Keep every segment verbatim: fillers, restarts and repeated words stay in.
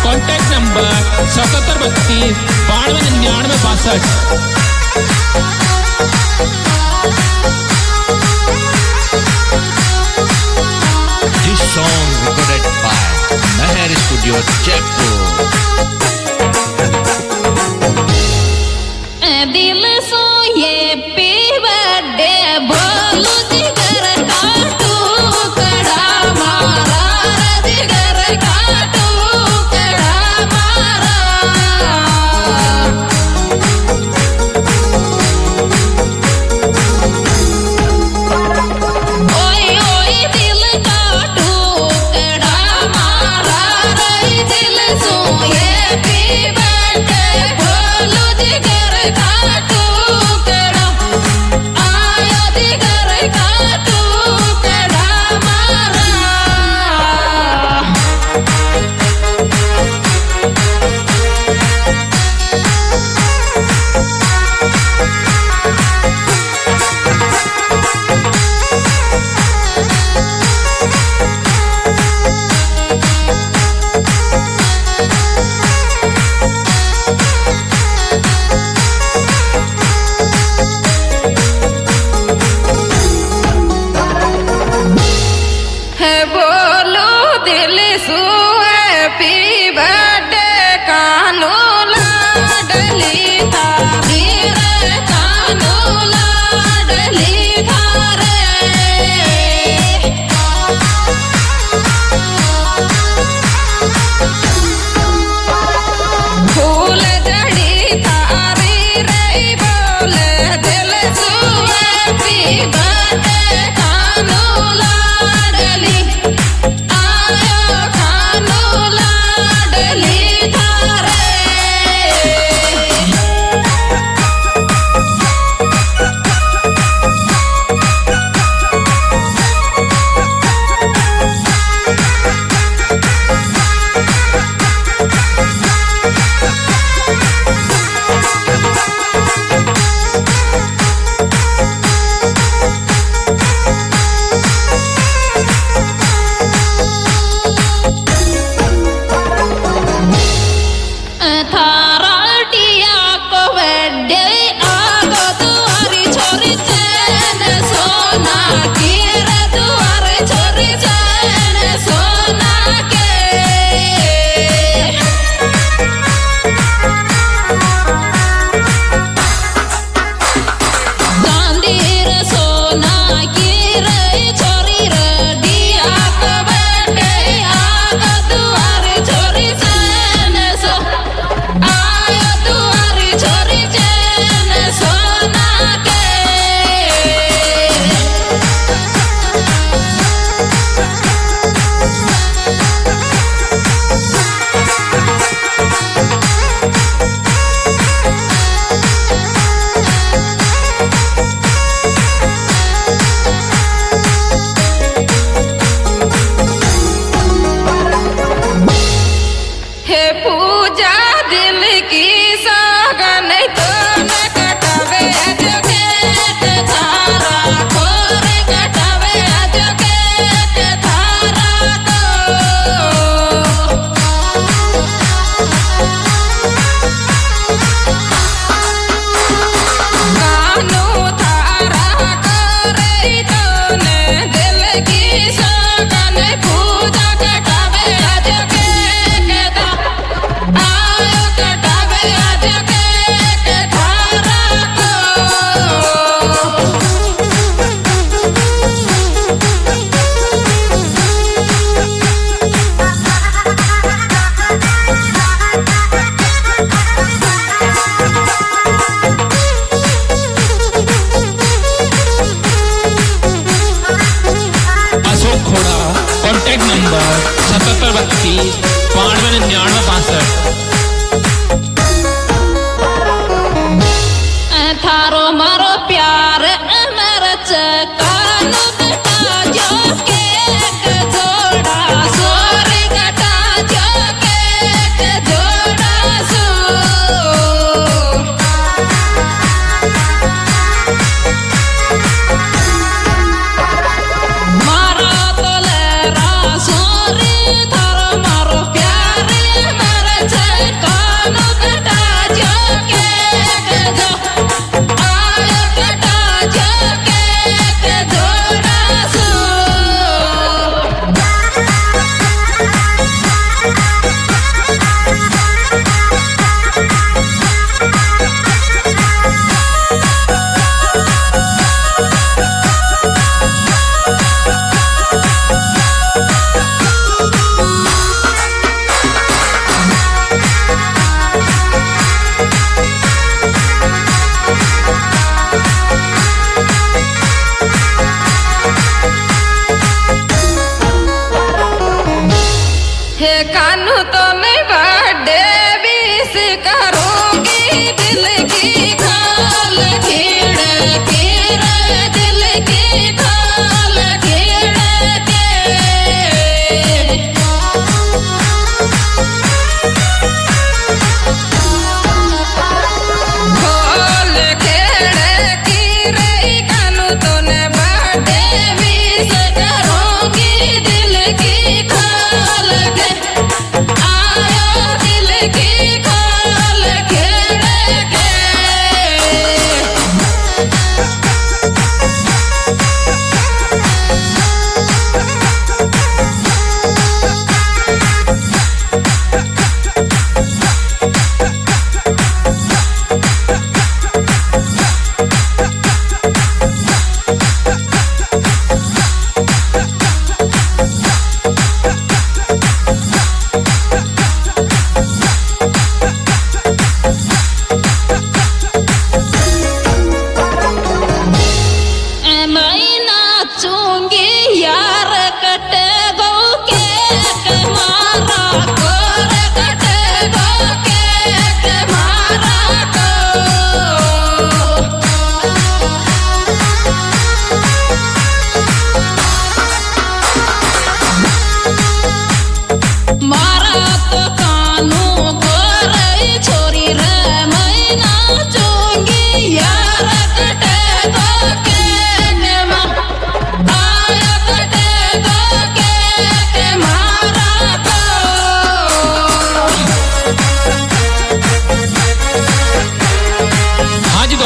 Contact number सतहत्तर बत्तीस बानवे निन्यानवे बासठ। This song recorded by Meher Studio Jaipur। दिल सो ये पे बर्थडे बोलू जिगर का टुकड़ा मारा जिगर का टुकड़ा मारा। ओए ओए दिल का टुकड़ा मारा रे दिल सो ये पे बर्थडे बोलू जिगर का टुकड़ा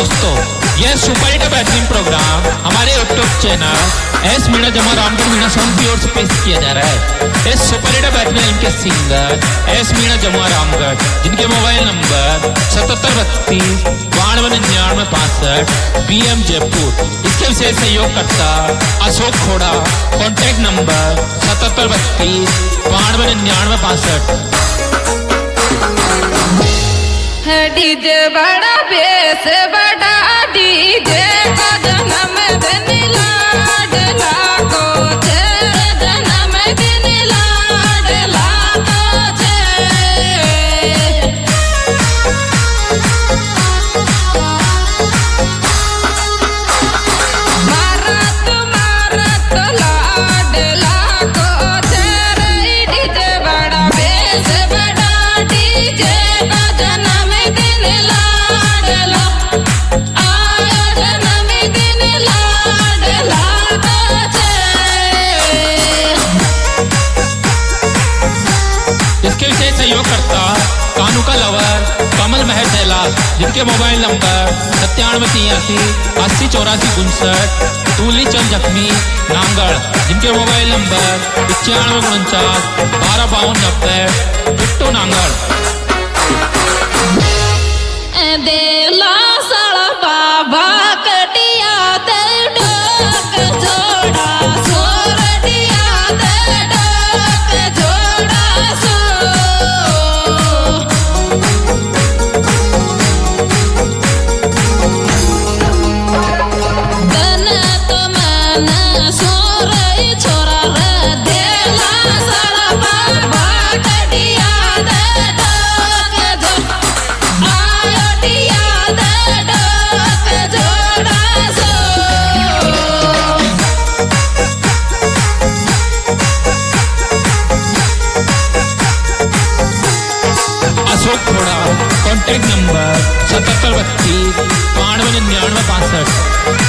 दोस्तों, यह सुपर हिट बेहतरीन प्रोग्राम हमारे यूट्यूब चैनल एस मीणा जमा रामगढ़ मीणा साउंड की ओर से पेश किया जा रहा है। इस सुपर हिट बेहतरीन फिल्म के सिंगर एस मीणा जमा रामगढ़, जिनके मोबाइल नंबर सतहत्तर बत्तीस बानवे निन्यानवे पासठ बी एम जयपुर। इसके विशेष सहयोगकर्ता अशोक खोड़ा, कॉन्टैक्ट नंबर सतहत्तर बत्तीस बानवे निन्यानवे पासठ। डीजे बड़ा बेस बड़ा डीजे का जन्म दिन लाडला को जय, जन्म दिन लाडला को जय। भारत भारत लाडला को जय, डीजे बड़ा बेस बड़ा डीजे का जन्म दिन लाडला, आयो जन्म दिन लाडला को जय। इसके विशेष सहयोगकर्ता कानू का लवर कमल महर थैलास, जिनके मोबाइल नंबर सत्तानवे तिरासी अस्सी चौरासी उनसठ। तूली चंद जख्मी नामगढ़, जिनके मोबाइल नंबर इक्यानवे उनचास बारह बावन नब्बे। बिट्टू नांगड़। देला सड़ा बाबा कटिया दे डोक जोड़ा सोरडिया दे डोक जोड़ा सो। दन तो मन सोरई छोरा रे देला सड़ा बाबा कटिया दे डोक जोड़ा, आयो डिया दे डोक जोड़ा सो। अशोक खोड़ा, कॉन्टैक्ट नंबर सतहत्तर बत्तीस बानवे निन्यानवे पासठ।